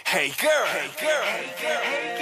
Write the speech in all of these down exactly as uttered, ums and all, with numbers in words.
Hey girl, hey girl, hey girl, hey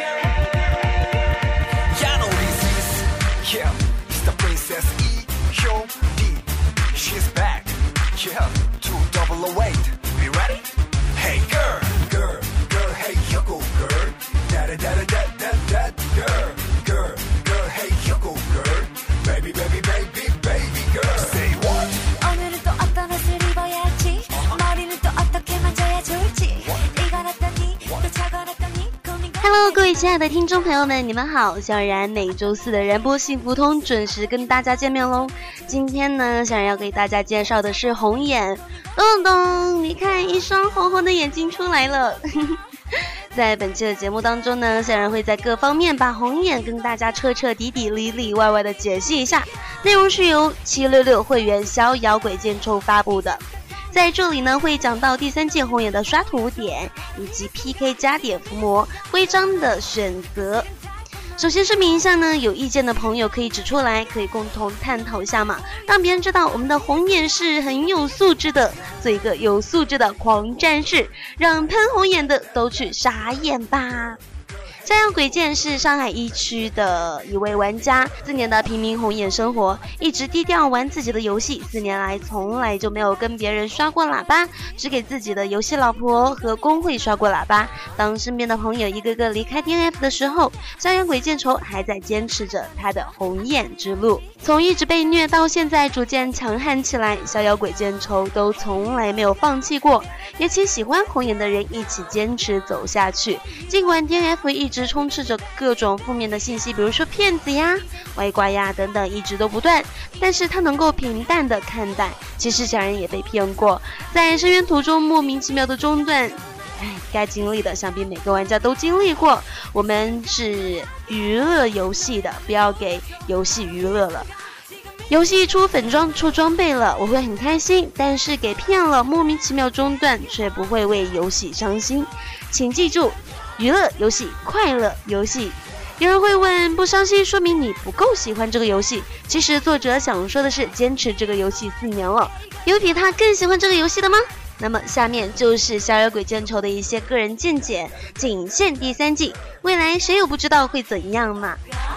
girl. You know this is, yeah, it's the Princess E, Yo, D. She's back, yeah, two double oh eight. Be ready? Hey girl, girl, girl, hey you go girl. Da da da da da da da girl, girl, girl, hey you go girl. Baby, baby, baby, baby girl. Say what? 오늘은 또 어떤 옷을 입어야지 머리는 또 어떻게 만져야 좋을지 이거랬더니 또 저거랬더니 고민과 Hello， 各位亲爱的听众朋友们，你们好！小然每周四的燃播幸福通准时跟大家见面喽。今天呢，小然要给大家介绍的是红眼。咚咚，你看一双红红的眼睛出来了。在本期的节目当中呢，小然会在各方面把红眼跟大家彻彻底底、里里外外的解析一下。内容是由七六六会员逍遥鬼见抽发布的。在这里呢，会讲到第三季红眼的刷图点，以及 P K 加点伏魔徽章的选择。首先声明一下呢，有意见的朋友可以指出来，可以共同探讨一下嘛，让别人知道我们的红眼是很有素质的，做一个有素质的狂战士，让喷红眼的都去傻眼吧。逍遥鬼剑是上海一区的一位玩家，四年的平民红眼生活，一直低调玩自己的游戏，四年来从来就没有跟别人刷过喇叭，只给自己的游戏老婆和工会刷过喇叭。当身边的朋友一个个离开 D N F 的时候，逍遥鬼剑仇还在坚持着他的红眼之路，从一直被虐到现在逐渐强悍起来，逍遥鬼剑仇都从来没有放弃过，也请喜欢红眼的人一起坚持走下去。尽管 D N F 一直充斥着各种负面的信息，比如说骗子呀、歪瓜呀等等，一直都不断，但是他能够平淡的看待。其实小人也被骗过，在深渊途中莫名其妙的中断，哎，该经历的想必每个玩家都经历过。我们是娱乐游戏的，不要给游戏娱乐了。游戏出粉装出装备了，我会很开心，但是给骗了莫名其妙中断，却不会为游戏伤心。请记住，娱乐游戏，快乐游戏。有人会问，不伤心说明你不够喜欢这个游戏。其实作者想说的是，坚持这个游戏四年了，有比他更喜欢这个游戏的吗？那么下面就是逍遥鬼剑仇的一些个人见解，仅限第三季，未来谁又不知道会怎样嘛。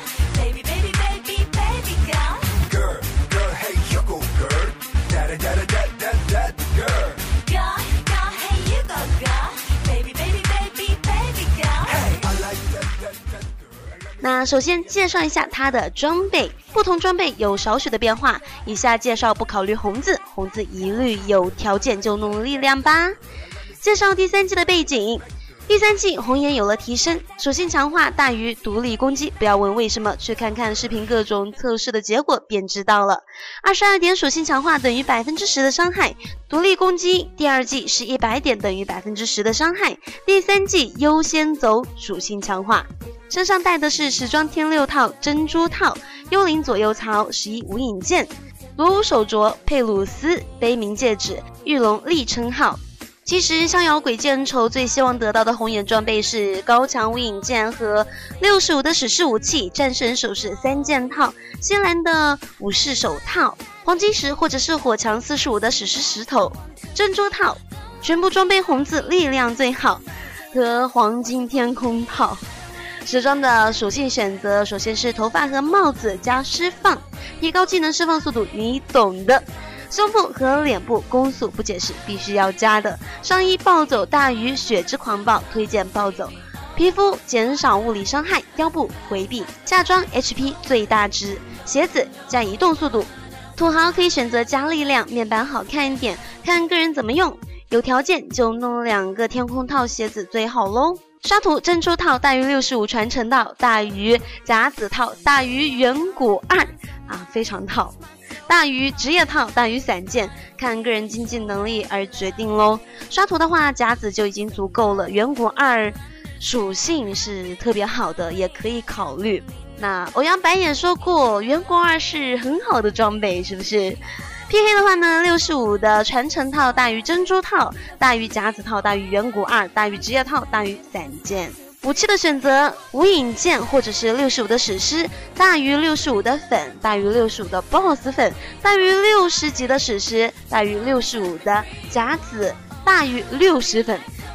那首先介绍一下它的装备，不同装备有少许的变化，以下介绍不考虑红字，红字一律有条件就弄力量吧。介绍第三季的背景，第三季红眼有了提升，属性强化大于独立攻击，不要问为什么，去看看视频各种测试的结果便知道了。二十二点属性强化等于 百分之十 的伤害，独立攻击第二季是一百点等于 百分之十 的伤害，第三季优先走属性强化。身上带的是时装天六套珍珠套、幽灵左右槽、十一无影剑、罗武手镯、佩鲁斯悲鸣戒指、玉龙立称号。其实逍遥鬼剑仇最希望得到的红眼装备是高强无影剑和六十五的史诗武器、战神首饰三件套、新兰的武士手套、黄金石或者是火强四十五的史诗石头、珍珠套，全部装备红字力量最好和黄金天空套。时装的属性选择，首先是头发和帽子加释放，提高技能释放速度，你懂的。胸部和脸部攻速不解释，必须要加的。上衣暴走大于血之狂暴，推荐暴走。皮肤减少物理伤害，貂布回避。下装 H P 最大值，鞋子加移动速度。土豪可以选择加力量，面板好看一点，看个人怎么用。有条件就弄两个天空套鞋子最好喽。刷图珍珠套大于六十五传承套，大于甲子套，大于远古二啊，非常套，大于职业套，大于散件，看个人经济能力而决定咯。刷图的话，甲子就已经足够了，远古二属性是特别好的，也可以考虑。那欧阳白也说过，远古二是很好的装备，是不是？P K 的话呢，六十五的传承套大于珍珠套，大于甲子套，大于远古二，大于职业套，大于散件。武器的选择，无影剑或者是六十五的史诗，大于六十五的粉，大于六十五的 boss 粉，大于六十级的史诗，大于六十五的甲子，大于六十粉。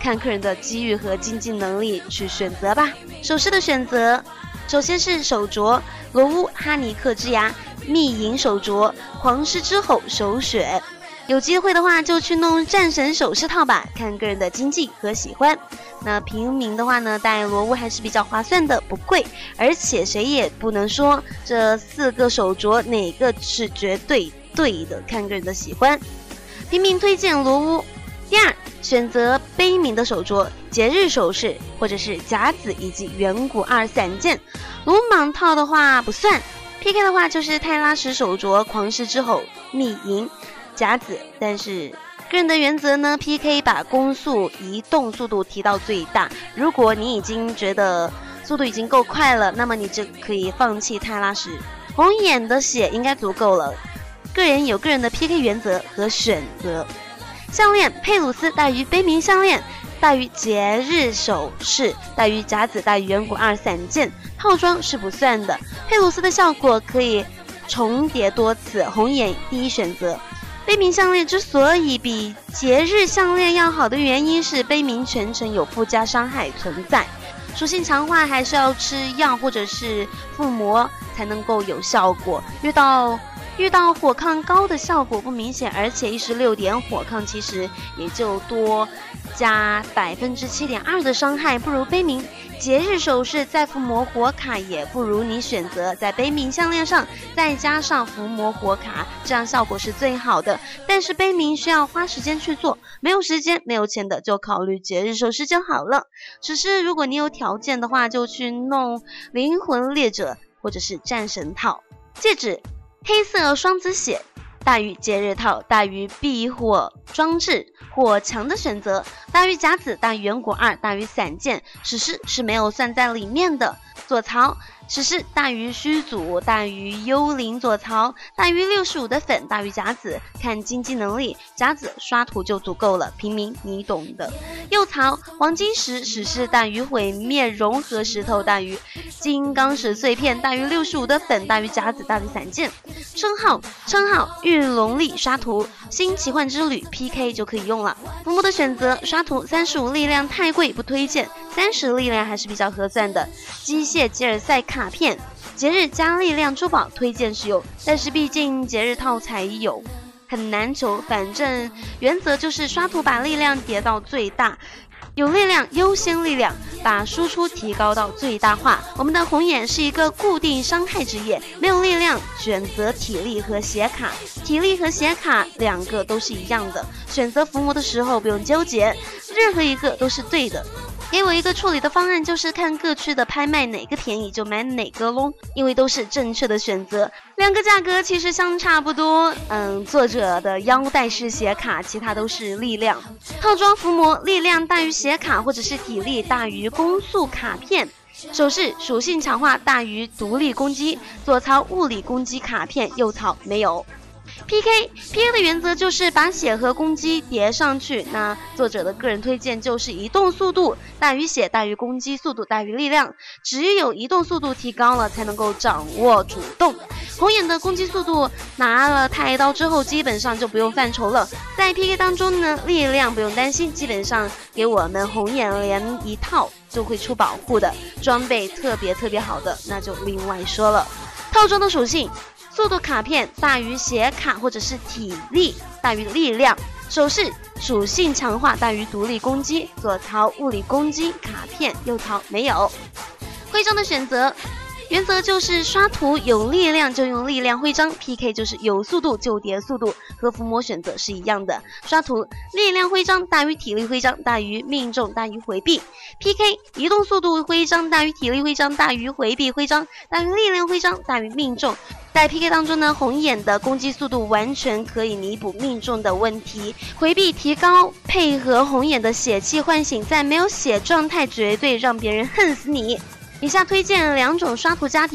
看客人的机遇和经济能力去选择吧。首饰的选择，首先是手镯，罗乌哈尼克之牙密银手镯，狂狮之吼首选。有机会的话就去弄战神首饰套吧，看个人的经济和喜欢。那平民的话呢，戴罗乌还是比较划算的，不贵，而且谁也不能说这四个手镯哪个是绝对对的，看个人的喜欢。平民推荐罗乌。第二，选择悲鸣的手镯、节日首饰或者是甲子以及远古二散件。鲁莽套的话不算 ，P K 的话就是泰拉什手镯、狂狮之吼、密银。甲子，但是个人的原则呢 ，P K 把攻速、移动速度提到最大。如果你已经觉得速度已经够快了，那么你就可以放弃泰拉什。红眼的血应该足够了。个人有个人的 P K 原则和选择。项链，佩鲁斯大于悲鸣项链，大于节日首饰，大于甲子，大于远古二散件。套装是不算的。佩鲁斯的效果可以重叠多次，红眼第一选择。悲鸣项链之所以比节日项链要好的原因是悲鸣全程有附加伤害存在，属性强化还是要吃药或者是附魔才能够有效果。遇到遇到火抗高的效果不明显，而且一十六点火抗其实也就多加百分之七点二的伤害，不如悲鸣。节日首饰再附魔火卡也不如你选择在悲鸣项链上再加上伏魔火卡，这样效果是最好的。但是悲鸣需要花时间去做，没有时间没有钱的就考虑节日首饰就好了。只是如果你有条件的话，就去弄灵魂猎者或者是战神套。戒指，黑色双子血大于节日套，大于避火装置火墙的选择，大于甲子，大于远古二，大于散件，史诗是没有算在里面的。左槽，史诗大于虚祖，大于幽灵左槽，大于六十五的粉，大于甲子，看经济能力，甲子刷图就足够了，平民你懂的。右槽，黄金石，史诗大于毁灭融合石头，大于金刚石碎片，大于六十五的粉，大于甲子，大于散件。称号，称号玉龙力刷图，新奇幻之旅 P K 就可以用了。伏魔的选择，刷图三十五力量太贵不推荐，三十力量还是比较合算的。机械吉尔赛卡片，节日加力量珠宝推荐使用，但是毕竟节日套才有，很难求。反正原则就是刷图把力量叠到最大，有力量优先力量，把输出提高到最大化。我们的红眼是一个固定伤害职业，没有力量选择体力和血卡，体力和血卡两个都是一样的，选择伏魔的时候不用纠结，任何一个都是对的。给我一个处理的方案，就是看各区的拍卖哪个便宜就买哪个咯，因为都是正确的选择，两个价格其实相差不多。嗯，作者的腰带是血卡，其他都是力量。套装伏魔，力量大于血卡或者是体力大于攻速卡片。首饰属性强化大于独立攻击，左槽物理攻击卡片，右槽没有。P K P K 的原则就是把血和攻击叠上去，那作者的个人推荐就是移动速度大于血，大于攻击速度大于力量，只有移动速度提高了才能够掌握主动。红眼的攻击速度拿了太刀之后基本上就不用犯愁了，在 P K 当中呢，力量不用担心，基本上给我们红眼连一套就会出保护的，装备特别特别好的那就另外说了。套装的属性，速度卡片大于血卡或者是体力大于力量，首饰属性强化大于独立攻击，左槽物理攻击卡片，右槽没有。徽章的选择原则就是刷图有力量就用力量徽章， P K 就是有速度就叠速度，和伏魔选择是一样的。刷图力量徽章大于体力徽章，大于命中大于回避。 P K 移动速度徽章大于体力徽章，大于回避徽章，大于力量徽章，大于命中。在 P K 当中呢，红眼的攻击速度完全可以弥补命中的问题，回避提高，配合红眼的血气唤醒，在没有血状态绝对让别人恨死你。以下推荐两种刷图加点，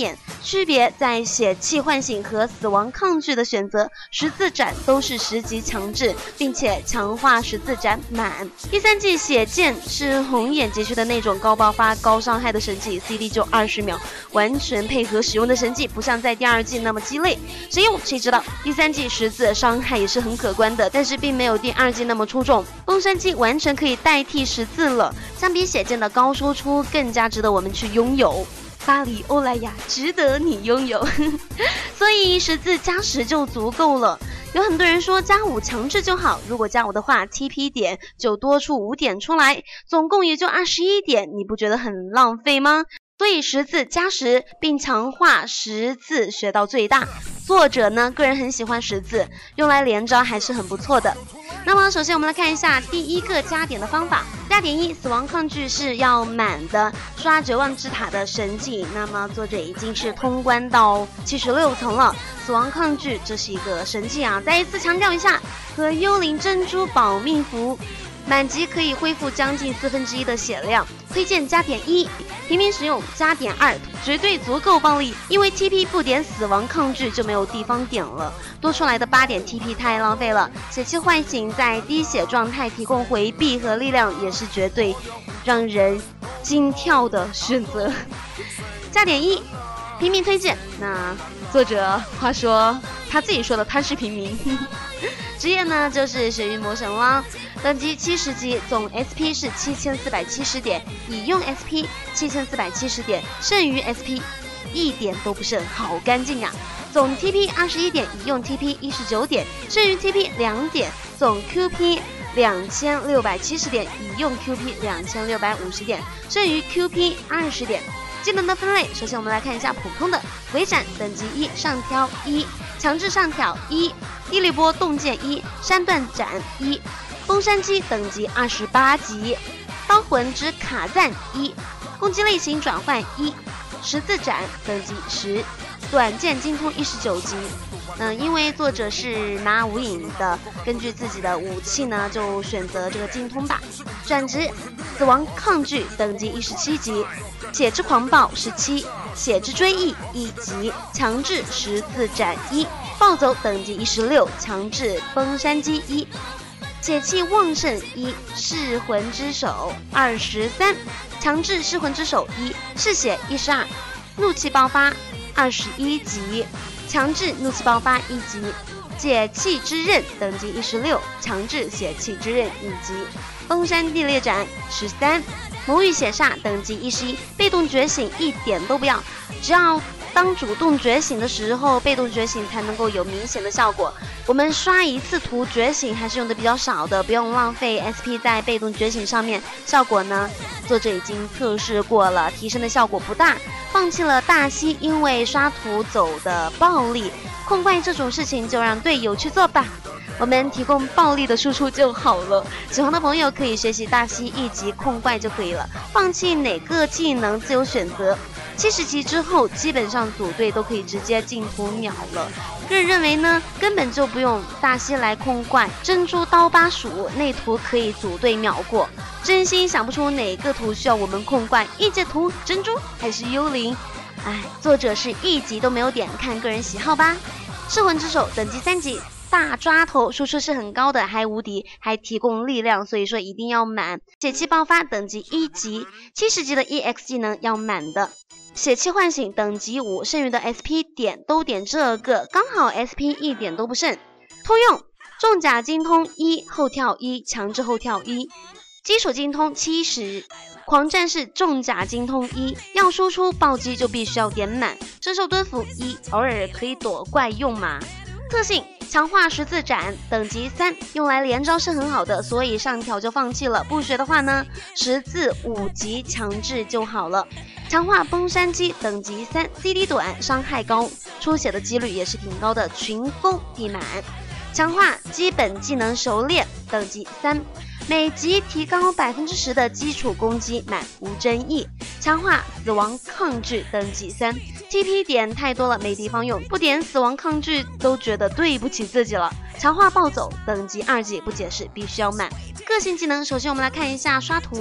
区别在血气唤醒和死亡抗拒的选择，十字斩都是十级强制，并且强化十字斩满。第三季血剑是红眼结区的那种高爆发高伤害的神技 ，C D 就二十秒，完全配合使用的神技，不像在第二季那么鸡肋。谁用谁知道。第三季十字伤害也是很可观的，但是并没有第二季那么出众。崩山击完全可以代替十字了，相比血剑的高输出更加值得我们去拥有。巴黎欧莱雅值得你拥有所以十字加十就足够了。有很多人说加五强制就好，如果加五的话 T P 点就多出五点出来，总共也就二十一点，你不觉得很浪费吗？所以十字加十并强化十字学到最大。作者呢个人很喜欢十字，用来连招还是很不错的。那么首先我们来看一下第一个加点的方法。加点一，死亡抗拒是要满的，刷绝望之塔的神技。那么作者已经是通关到七十六层了，死亡抗拒这是一个神技啊！再一次强调一下，和幽灵珍珠保命符满级可以恢复将近四分之一的血量，推荐加点一。平民使用加点二，绝对足够暴力，因为 T P 不点死亡抗拒就没有地方点了，多出来的八点 T P 太浪费了。血气唤醒在低血状态提供回避和力量，也是绝对让人惊跳的选择。加点一，平民推荐。那作者话说他自己说的，他是平民。职业呢就是血域魔神汪，等级七十级，总 S P 是七千四百七十点，已用 S P 七千四百七十点，剩余 S P 一点都不剩，好干净啊！总 T P 二十一点，已用 T P 一十九点，剩余 T P 两点，总 Q P 两千六百七十点，已用 Q P 两千六百五十点，剩余 Q P 二十点。技能的分类，首先我们来看一下普通的尾斩等级一，上挑一，强制上挑一，地利波洞剑一，山断斩一，崩山击等级二十八级，刀魂之卡赞一，攻击类型转换一，十字斩等级十，短剑精通一十九级。嗯，因为作者是拿无影的，根据自己的武器呢，就选择这个精通吧。转职死亡抗拒等级一十七级，血之狂暴十七，血之追忆一级，强制十字斩一，暴走等级一十六，强制崩山击一，血气旺盛一，噬魂之手二十三，强制噬魂之手一，嗜血一十二，怒气爆发二十一级。强制怒气爆发一级，血气之刃等级一十六，强制血气之刃一级，崩山地裂斩十三，魔域血煞等级一十一，被动觉醒一点都不要，只要当主动觉醒的时候，被动觉醒才能够有明显的效果。我们刷一次图觉醒还是用的比较少的，不用浪费 S P 在被动觉醒上面。效果呢，作者已经测试过了，提升的效果不大，放弃了大西因为刷图走的暴力，控怪这种事情就让队友去做吧，我们提供暴力的输出就好了。喜欢的朋友可以学习大西一级控怪就可以了，放弃哪个技能自由选择。七十级之后，基本上组队都可以直接进图秒了。个人认为呢，根本就不用大西来控怪，珍珠刀疤鼠那图可以组队秒过。真心想不出哪个图需要我们控怪，异界图、珍珠还是幽灵？哎，作者是一级都没有点，看个人喜好吧。噬魂之手等级三级。大抓头输出是很高的，还无敌，还提供力量，所以说一定要满。血气爆发等级一级，七十级的 E X 技能要满的。血气唤醒等级五，剩余的 S P 点都点这个，刚好 S P 一点都不剩。通用重甲精通一，后跳一，强制后跳一，基础精通七十。狂战士重甲精通一，要输出暴击就必须要点满。真兽蹲伏一，偶尔可以躲怪用嘛。特性强化十字斩等级三，用来连招是很好的，所以上条就放弃了。不学的话呢，十字五级强制就好了。强化崩山击等级三 ，C D 短，伤害高，出血的几率也是挺高的。群攻地满。强化基本技能熟练等级三，每级提高百分之十的基础攻击满无争议。强化死亡抗拒等级三 ，T P 点太多了没地方用，不点死亡抗拒都觉得对不起自己了。强化暴走等级二级不解释，必须要满。个性技能，首先我们来看一下刷图。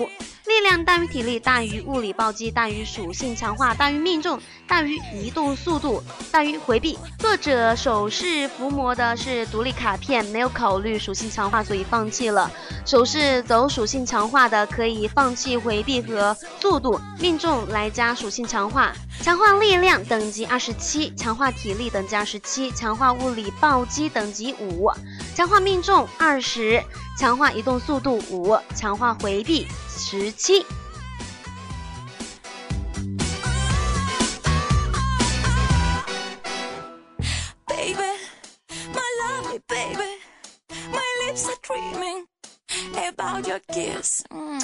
力量大于体力，大于物理暴击，大于属性强化，大于命中，大于移动速度，大于回避。作者手势伏魔的是独立卡片，没有考虑属性强化，所以放弃了。手势走属性强化的可以放弃回避和速度，命中来加属性强化。强化力量等级二十七，强化体力等级二十七，强化物理暴击等级五，强化命中二十，强化移动速度五，强化回避十七。 About your kiss, mm.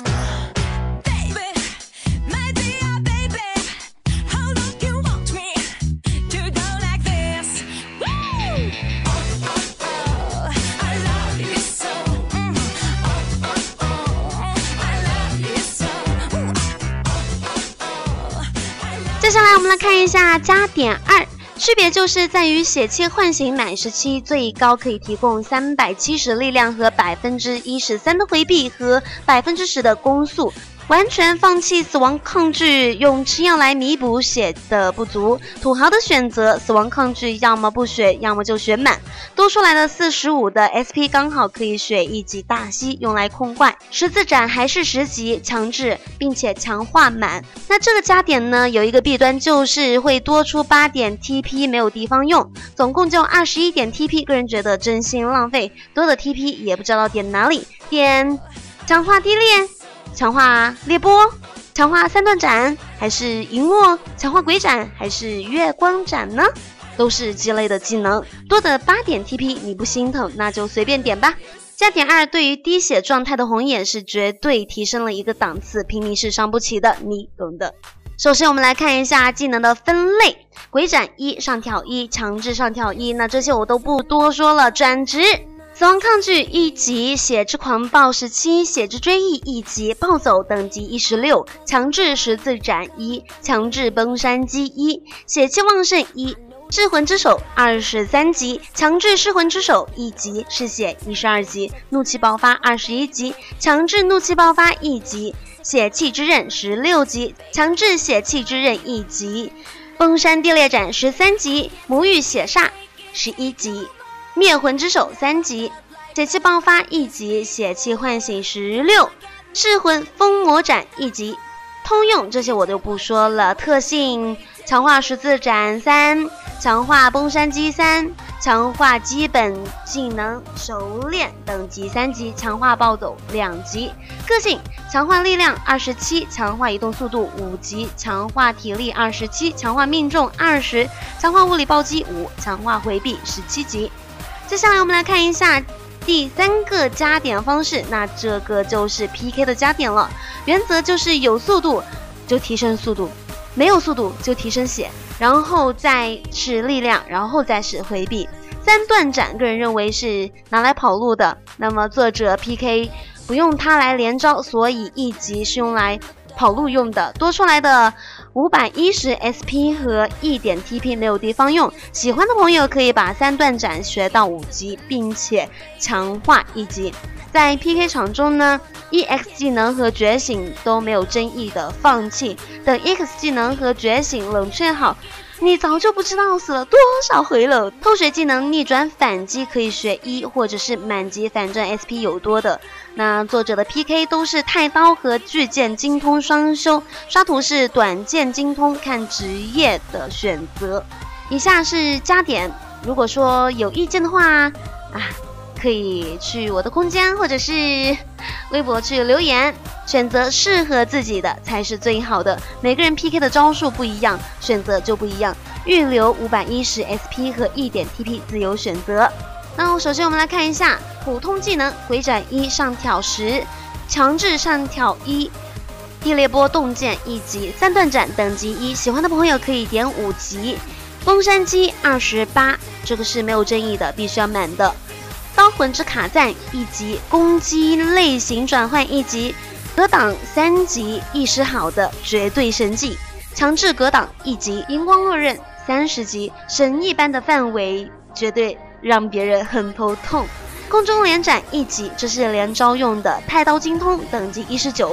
baby。 接下来我们来看一下加点二，区别就是在于血气唤醒乃十七，最高可以提供三百七十力量和百分之一十三的回避和百分之十的攻速。完全放弃死亡抗拒，用吃药来弥补血的不足。土豪的选择，死亡抗拒要么不血，要么就血满。多出来的四十五的 S P 刚好可以血一级大吸，用来控怪。十字斩还是十级强制，并且强化满。那这个加点呢，有一个弊端，就是会多出八点 T P， 没有地方用，总共就二十一点 T P， 个人觉得真心浪费，多的 T P 也不知道点哪里。点强化低裂，强化裂波，强化三段斩，还是银握，强化鬼斩，还是月光斩呢？都是鸡肋的技能，多的八点 T P 你不心疼，那就随便点吧。加点二对于低血状态的红眼是绝对提升了一个档次，平民是伤不起的，你懂的。首先我们来看一下技能的分类，鬼斩一，上挑一，强制上挑一，那这些我都不多说了。转职死亡抗拒一级，血之狂暴十七，血之追忆一级，暴走等级一十六，强制十字斩一，强制崩山击一，血气旺盛一，噬魂之手二十三级，强制噬魂之手一级，嗜血一十二级，怒气爆发二十一级，强制怒气爆发一级，血气之刃十六级，强制血气之刃一级，崩山地裂斩十三级，魔域血煞十一级，灭魂之手三级，血气爆发一级，血气唤醒十六，噬魂封魔斩一级。通用这些我就不说了。特性强化十字斩三，强化崩山击三，强化基本技能熟练等级三级，强化暴走两级。个性强化力量二十七，强化移动速度五级，强化体力二十七，强化命中二十，强化物理暴击五，强化回避十七级。接下来我们来看一下第三个加点方式，那这个就是 P K 的加点了。原则就是有速度就提升速度，没有速度就提升血，然后再是力量，然后再是回避。三段斩个人认为是拿来跑路的，那么作者 P K 不用它来连招，所以一级是用来跑路用的。多出来的五百一十 S P 和一点 T P 没有地方用，喜欢的朋友可以把三段斩学到五级，并且强化一级。在 P K 场中呢 ，E X 技能和觉醒都没有争议的放弃，等 E X 技能和觉醒冷却好，你早就不知道死了多少回了。偷学技能逆转反击可以学一或者是满级，反正 S P 有多的。那作者的 P K 都是太刀和巨剑精通双修，刷图是短剑精通，看职业的选择。以下是加点，如果说有意见的话啊，可以去我的空间或者是微博去留言，选择适合自己的才是最好的。每个人 P K 的招数不一样，选择就不一样。预留五百一十 S P 和一点 T P 自由选择。那首先我们来看一下普通技能，鬼斩一，上挑十，强制上挑一，地裂波洞剑一级，三段斩等级一，喜欢的朋友可以点五级。崩山击二十八，这个是没有争议的，必须要满的。刀魂之卡赞一级，攻击类型转换一级，格挡三级，意识好的绝对神技，强制格挡一级，荧光落刃三十级，神一般的范围绝对让别人很头痛。空中连斩一级，这是连招用的，太刀精通等级一十九，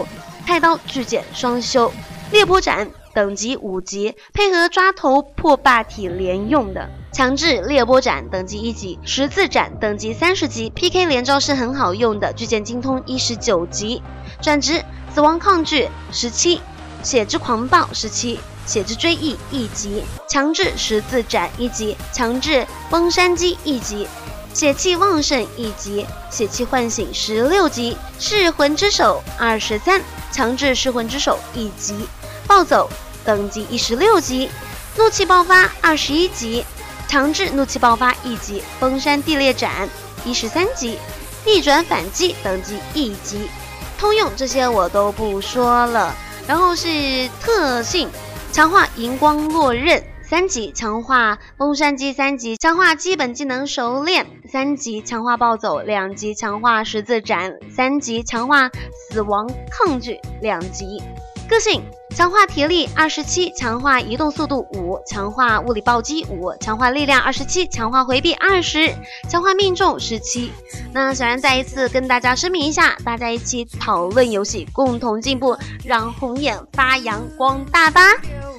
太刀巨剑双修，猎波斩等级五级，配合抓头破霸体连用的。强制猎波斩等级一级，十字斩等级三十级 ，P K 连招是很好用的。巨剑精通一十九级，转职死亡抗拒十七，血之狂暴十七，血之追忆一级，强制十字斩一级，强制崩山击一级，血气旺盛一级，血气唤醒十六级，噬魂之手二十三，强制噬魂之手一级，暴走等级一十六级，怒气爆发二十一级，强制怒气爆发一级，崩山地裂斩一十三级，逆转反击等级一级。通用这些我都不说了，然后是特性，强化荧光落刃三级，强化崩山击三级，强化基本技能熟练三级，强化暴走两级，强化十字斩三级，强化死亡抗拒两级。个性强化体力二十七，强化移动速度五，强化物理暴击五，强化力量二十七，强化回避二十，强化命中十七。那小然再一次跟大家声明一下，大家一起讨论游戏，共同进步，让红眼发扬光大吧。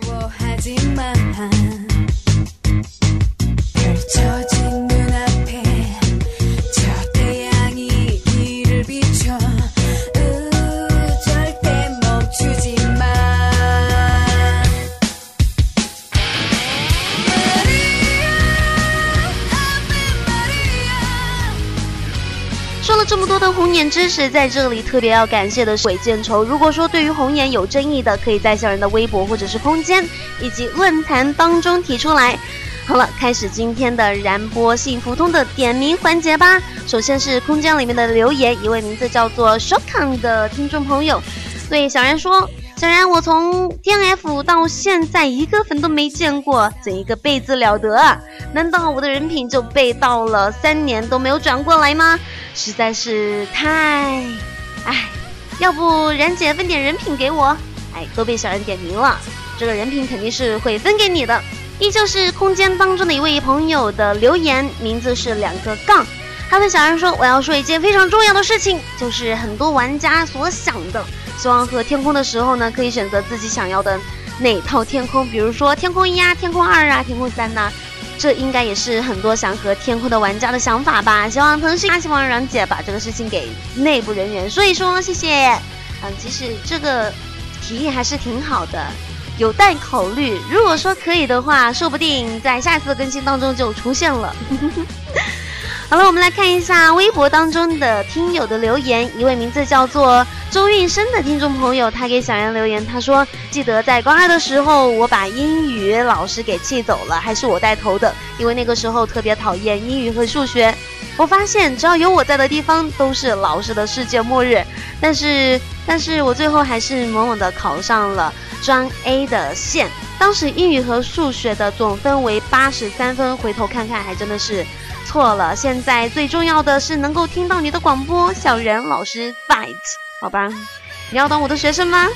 说了这么多的红颜知识，在这里特别要感谢的是鬼见愁。如果说对于红颜有争议的，可以在小人的微博或者是空间以及论坛当中提出来。好了，开始今天的燃波幸福通的点名环节吧。首先是空间里面的留言，一位名字叫做 Shokan 的听众朋友对小然说，小然，我从 T N F 到现在一个粉都没见过，怎一个背字了得啊？难道我的人品就背到了三年都没有转过来吗？实在是太……哎，要不然姐分点人品给我？哎，都被小人点名了，这个人品肯定是会分给你的。依旧是空间当中的一位朋友的留言，名字是两个杠。他对小人说，我要说一件非常重要的事情，就是很多玩家所想的，希望和天空的时候呢，可以选择自己想要的哪套天空，比如说天空一啊、天空二啊、天空三呐、这应该也是很多想和天空的玩家的想法吧。希望腾讯啊，希望冉姐把这个事情给内部人员说一说，谢谢。嗯，其实这个提议还是挺好的，有待考虑。如果说可以的话，说不定在下一次的更新当中就出现了。好了，我们来看一下微博当中的听友的留言。一位名字叫做周运生的听众朋友，他给小然留言，他说，记得在高二的时候，我把英语老师给气走了，还是我带头的，因为那个时候特别讨厌英语和数学。我发现只要有我在的地方都是老师的世界末日，但是但是我最后还是猛猛的考上了专 A 的线。当时英语和数学的总分为八十三分，回头看看还真的是错了。现在最重要的是能够听到你的广播，小人老师 fight， 好吧，你要当我的学生吗？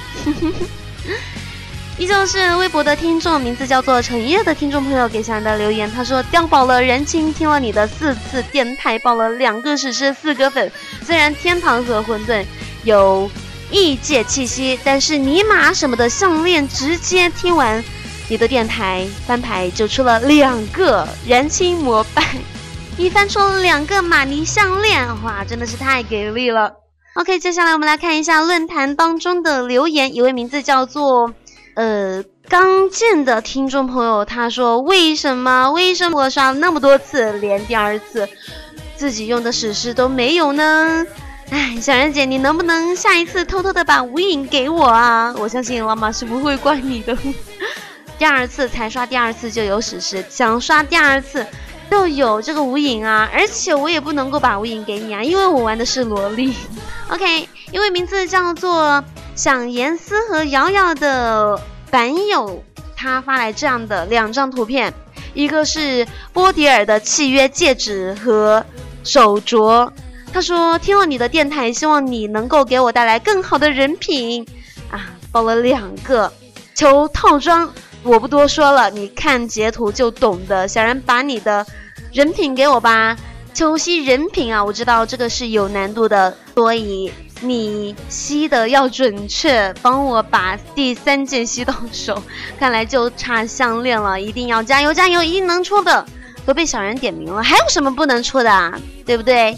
依旧是微博的听众，名字叫做陈烨的听众朋友给小人的留言，他说，掉宝了人情，听了你的四次电台，报了两个史诗四个粉。虽然天堂和混沌有异界气息，但是尼玛什么的项链直接听完你的电台翻牌就出了两个燃青膜拜，一翻出了两个玛尼项链，哇，真的是太给力了。 OK， 接下来我们来看一下论坛当中的留言，一位名字叫做呃刚健的听众朋友，他说，为什么为什么我刷了那么多次，连第二次自己用的史诗都没有呢？哎，小然姐，你能不能下一次偷偷的把无影给我啊？我相信老马是不会怪你的。第二次才刷第二次就有史诗，想刷第二次就有这个无影啊，而且我也不能够把无影给你啊，因为我玩的是萝莉。OK， 一位名字叫做想言思和瑶瑶的版友，他发来这样的两张图片，一个是波迪尔的契约戒指和手镯。他说，听了你的电台，希望你能够给我带来更好的人品啊，包了两个求套装，我不多说了，你看截图就懂的。小然把你的人品给我吧，求惜人品啊，我知道这个是有难度的，所以你吸的要准确，帮我把第三件吸到手。看来就差项链了，一定要加油加油，一定能出的。都被小人点名了，还有什么不能出的啊？对不对？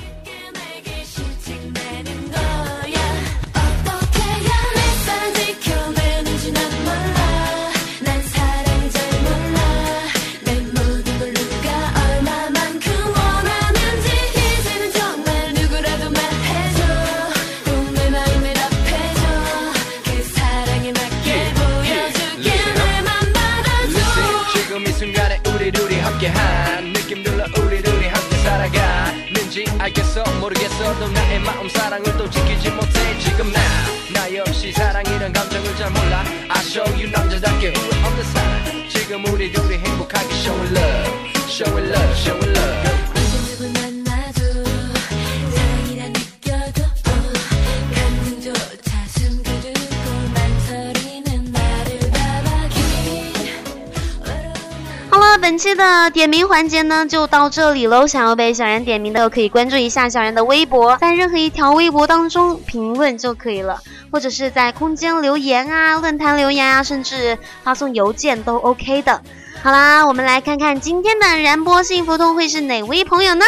本期的点名环节呢就到这里喽，想要被小然点名的可以关注一下小然的微博，在任何一条微博当中评论就可以了，或者是在空间留言啊、论坛留言啊，甚至发送邮件都 OK 的。好啦，我们来看看今天的燃波幸福通会是哪位朋友呢？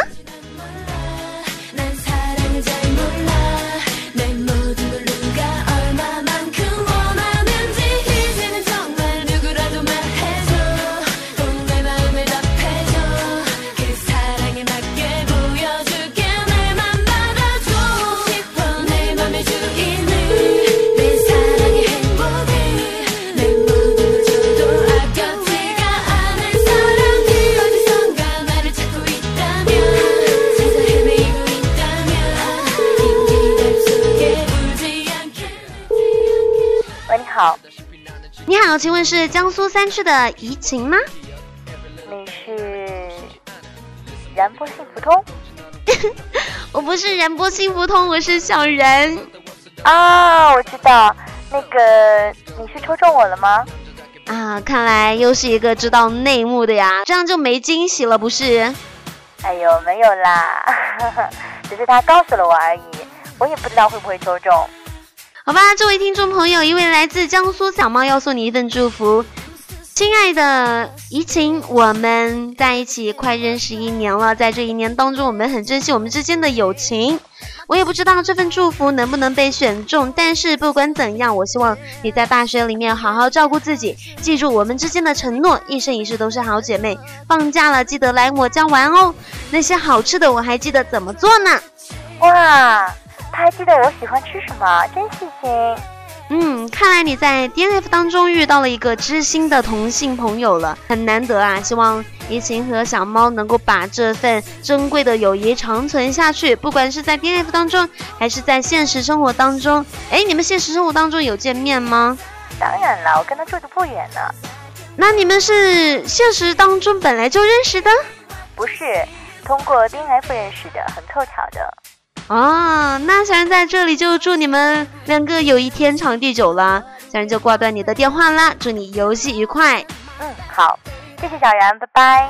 你好，请问是江苏三区的怡晴吗？ 你是燃波幸福通？ 我不是燃波幸福通，我是小然。 啊，我知道，那个你是抽中我了吗？ 啊，看来又是一个知道内幕的呀，这样就没惊喜了，不是？ 哎呦，没有啦，只是他告诉了我而已，我也不知道会不会抽中。 好吧，这位听众朋友，一位来自江苏小猫要送你一份祝福。亲爱的怡晴，我们在一起快认识一年了，在这一年当中，我们很珍惜我们之间的友情。我也不知道这份祝福能不能被选中，但是不管怎样，我希望你在大学里面好好照顾自己，记住我们之间的承诺，一生一世都是好姐妹。放假了记得来我家玩哦，那些好吃的我还记得怎么做呢。 哇，他还记得我喜欢吃什么，真细心。 嗯，看来你在 D N F 当中遇到了一个知心的同性朋友了，很难得啊！希望怡晴和小猫能够把这份珍贵的友谊长存下去，不管是在 D N F 当中，还是在现实生活当中。哎，你们现实生活当中有见面吗？ 当然了，我跟他住得不远呢。 那你们是现实当中本来就认识的？ 不是，通过 D N F 认识的，很凑巧的。 哦，那小然在这里就祝你们两个友谊天长地久了。小然就挂断你的电话啦，祝你游戏愉快。 嗯，好，谢谢小然，拜拜。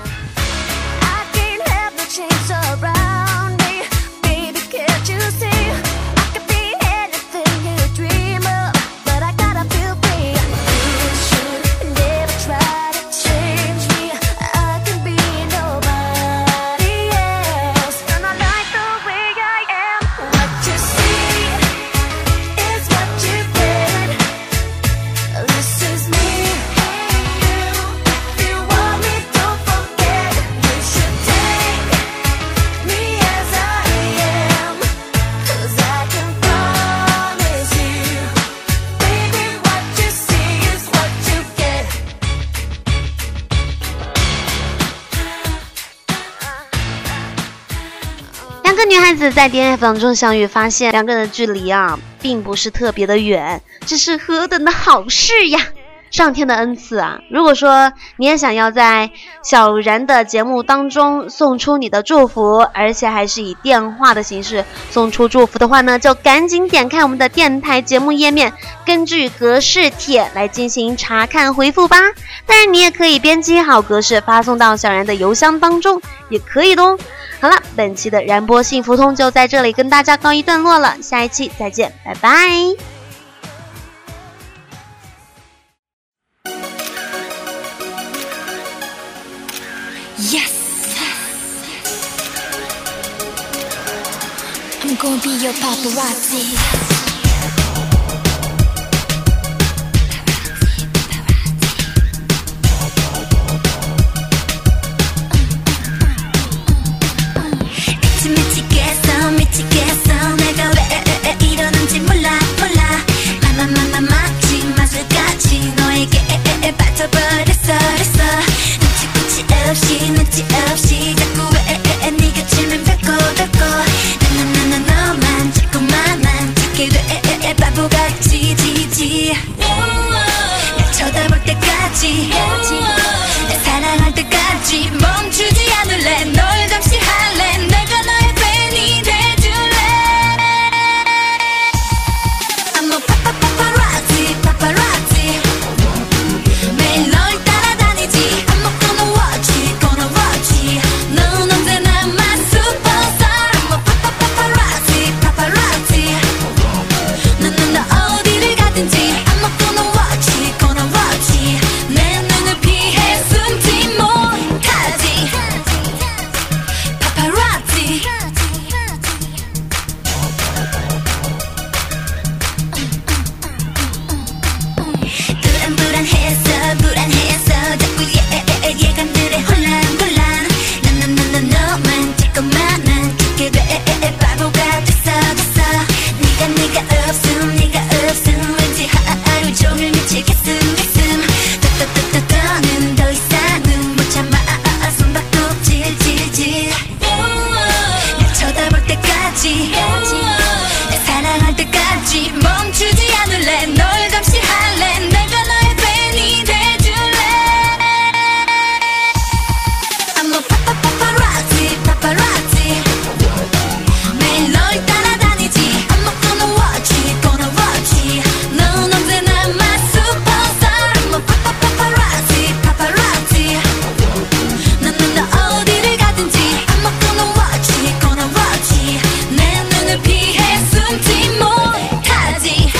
两个女孩子在 D N F 当中相遇，发现两个人的距离啊，并不是特别的远，这是何等的好事呀！上天的恩赐啊！如果说你也想要在小然的节目当中送出你的祝福，而且还是以电话的形式送出祝福的话呢，就赶紧点开我们的电台节目页面，根据格式帖来进行查看回复吧。当然你也可以编辑好格式发送到小然的邮箱当中，也可以的哦。 好了，本期的燃波幸福通就在这里跟大家告一段落了，下一期再见，拜拜。 Yes, I'm gonna be your paparazzi. 미치겠어 미치겠어 내가 왜 이러는지 몰라 몰라 마마마마 마치 마술같이 너에게 빠져버렸어 그랬어 눈치 끝이 없이 눈치 없이 자꾸 왜 네가 질문 뱉고 뱉고 나나나나 너만 자꾸만 난 찾게 돼 바보같이 지지 날 쳐다볼 때까지 날 사랑할 때까지 멈추지 않을래 널 감시할래 내가 너의 팬이 돼줄래 I'm a paparazzi paparazzi 매일 널 따라다니지 I'm not gonna watch it gonna watch it 넌 언제나 my superstar I'm a paparazzi paparazzi 넌 너 어디를 가든지 I'm not gonna watch it gonna watch it 내 눈을 피해 숨지 못하지 paparazzi 불안불안해서 불안해서 자꾸 예, 예감들의 혼란혼란 나나나나 너만 자꾸만 난 찾게 돼 바보가 됐어 됐어 네가 네가 없음 네가 없음 왠지 하루 종일 미치겠음 겠음 더더더더 더는 더 이상은 못 참아 숨바꼭질 질질 날 쳐다볼 때까지 날 사랑할 때까지 멈추지 않을래 널 감시할래 내가 너의 팬이 돼줄래 I'm a paparazzi paparazzi 매일 널 따라다니지 I'm not gonna watch it gonna watch it 넌 언제나 my superstar I'm a paparazzi paparazzi 넌 너 어디를 가든지 I'm not gonna watch it gonna watch it 내 눈을 피해 숨지 못하지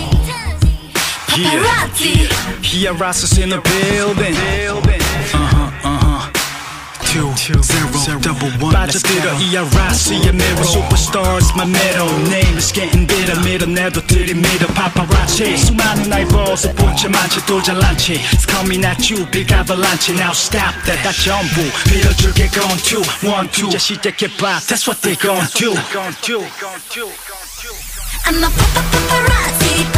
paparazzi Paparazzi's in the building. Uh-huh, uh-huh. Two, zero, double one. 빠져들어 이 아라시의 mirror. Superstars, my middle name is getting bitter. 밀어내도 들이밀어 paparazzi. 수많은 eyeballs 본체 많지 또 잘난 체. It's coming at you, big avalanche. Now stop that. 다 전부 밀어줄게 gone two, one, two. 이제 시작해봐. That's what they gon' do. I'm a paparazzi